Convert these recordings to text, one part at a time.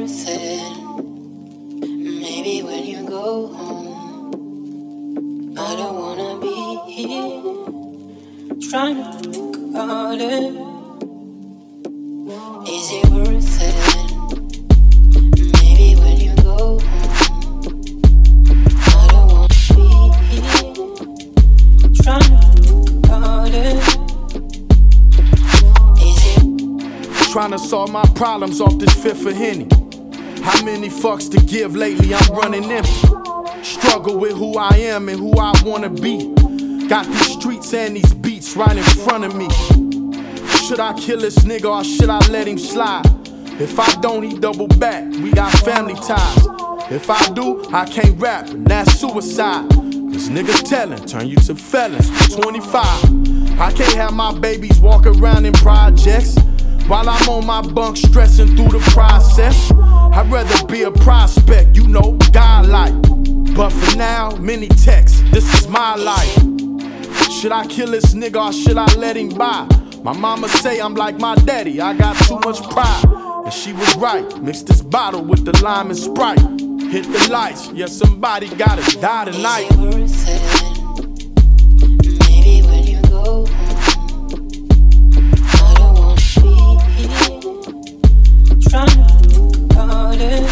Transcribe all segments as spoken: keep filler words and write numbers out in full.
worth it? Maybe when you go home, I don't wanna be here trying to think about it. Is it worth it? Maybe when you go home, I don't wanna be here trying to think about it. Is it? Trying to solve my problems off this fifth of Henny. How many fucks to give lately? I'm running empty. Struggle with who I am and who I wanna be. Got these streets and these beats right in front of me. Should I kill this nigga or should I let him slide? If I don't, he double back. We got family ties. If I do, I can't rap, and that's suicide. Cause niggas tellin', turn you to felons. twenty-five. I can't have my babies walk around in projects while I'm on my bunk stressing through the process. I'd rather be a prospect, you know, godlike. But for now, many texts, this is my life. Should I kill this nigga or should I let him by? My mama say I'm like my daddy, I got too much pride. And she was right, mix this bottle with the lime and Sprite. Hit the lights, yeah, somebody gotta die tonight. Is it worth it? Maybe when you go home, I don't wanna be here trying to think about it.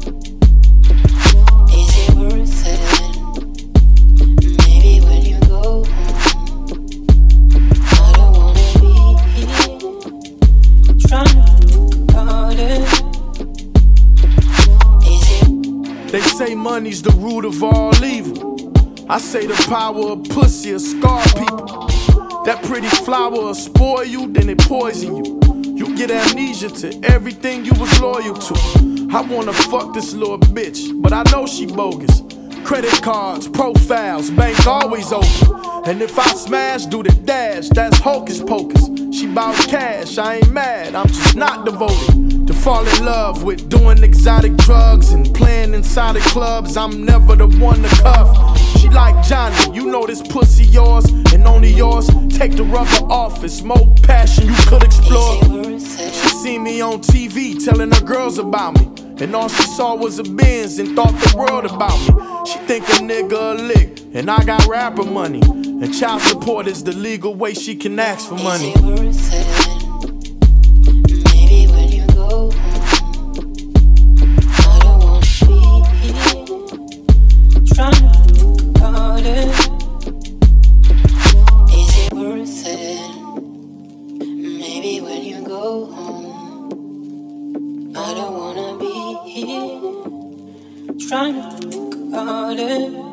Is it worth it? Maybe when you go home, I don't wanna be here trying to think about it. Is it? They say money's the root of all evil. I say the power of pussy will scar people. That pretty flower will spoil you, then it poison you. You get amnesia to everything you was loyal to. I wanna fuck this little bitch, but I know she bogus. Credit cards, profiles, bank always open. And if I smash, do the dash, that's hocus pocus. She bout cash, I ain't mad, I'm just not devoted to fall in love with doing exotic drugs and playing inside of clubs. I'm never the one to cuff. She like Johnny, you know this pussy yours and only yours. Take the rubber off, it's more passion you could explore. Is it worth it? She seen me on T V telling her girls about me, and all she saw was a Benz and thought the world about me. She think a nigga a lick, and I got rapper money, and child support is the legal way she can ask for money. Is it worth it? Maybe when you go home, I don't wanna be here trying to think about it. Is it worth it? Maybe when you go home, I don't wanna be here trying to think about it.